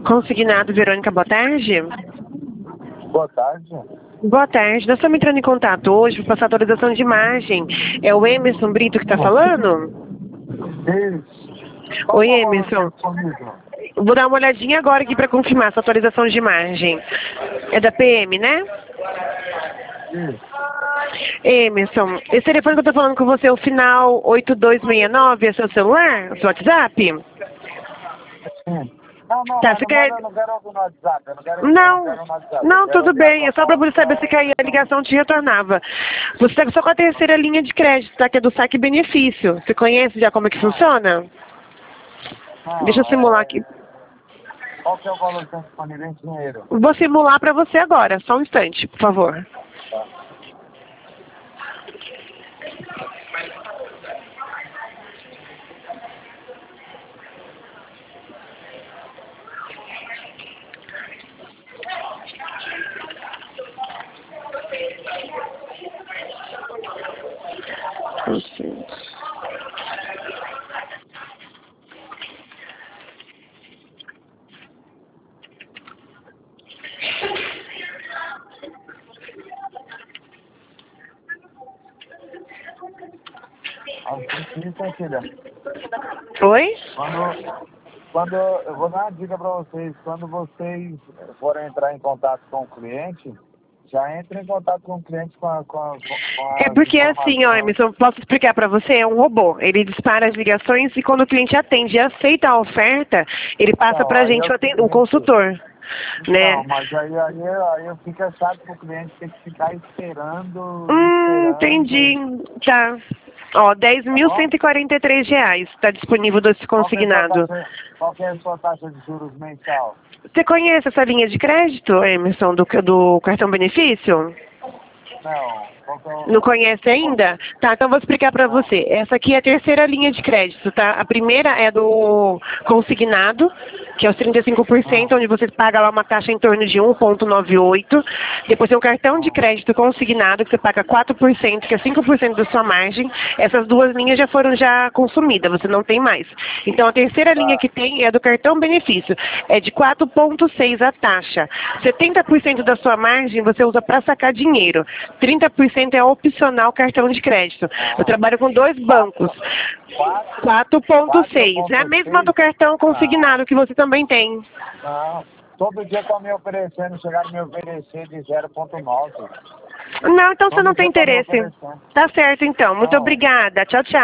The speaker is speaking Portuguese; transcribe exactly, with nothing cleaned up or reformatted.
Consignado, Verônica, boa tarde. Boa tarde. Boa tarde. Nós estamos entrando em contato hoje para passar atualização de imagem. É o Emerson Brito que está falando? Isso. Oi, Emerson. Vou dar uma olhadinha agora aqui para confirmar essa atualização de imagem. É da P M, né? Isso. Emerson, esse telefone que eu estou falando com você é o final oito dois seis nove, é seu celular? O seu WhatsApp? Sim. Não, não, Tá, mas você não, quer... eu não quero ouvir no WhatsApp. Eu não quero, eu não Não, quero no WhatsApp. não, Eu quero tudo ouvir a bem. sua É só para voz. você saber se cair a ligação te retornava. Você está só com a terceira linha de crédito, tá? Que é do saque benefício. Você conhece já como é que funciona? Não, Deixa eu simular aqui. é... Qual que é o valor que está disponível em dinheiro? Vou simular para você agora. Só um instante, por favor. Tá. Assim, sim, filha. Oi? Quando, quando eu vou dar uma dica para vocês, quando vocês forem entrar em contato com o cliente, já entre em contato com o cliente com, a, com, a, com É as porque assim, ó, informações. Emerson, posso explicar para você, é um robô. Ele dispara as ligações e quando o cliente atende e aceita a oferta, ele passa Então, para a aí é gente o o aten- um seguinte, consultor, né? não, mas aí, aí, aí eu fico chato pro cliente ter que ficar esperando, Hum, entendi. esperando, Tá. Ó, dez tá mil bom? cento e quarenta e três reais está disponível desse Qual que é a sua consignado. taxa, qual que é a sua taxa de juros mensal? Você conhece essa linha de crédito, Emerson, do, do cartão benefício? Não, qual que é Não o... conhece ainda? Tá, então eu vou explicar para Não. você. Essa aqui é a terceira linha de crédito, tá? A primeira é do consignado, que é os trinta e cinco por cento, Ah, onde você paga lá uma taxa em torno de um vírgula noventa e oito. Depois tem o cartão de ah, crédito consignado, que você paga quatro por cento, que é cinco por cento da sua margem. Essas duas linhas já foram já consumidas, você não tem mais. Então a terceira linha tá. que tem é a do cartão benefício. É de quatro vírgula seis a taxa. setenta por cento da sua margem você usa para sacar dinheiro. trinta por cento é opcional cartão de crédito. Eu Ah, trabalho com dois bancos. quatro, quatro vírgula quatro seis. É a ponto mesma do seis. cartão Ah, consignado que você também tem. não. Todo dia estão me oferecendo, chegaram a me oferecer de zero ponto nove. Não, então você Todo não tem dia estão me interesse. oferecendo. Tá certo, então. Muito Não. obrigada. Tchau, tchau.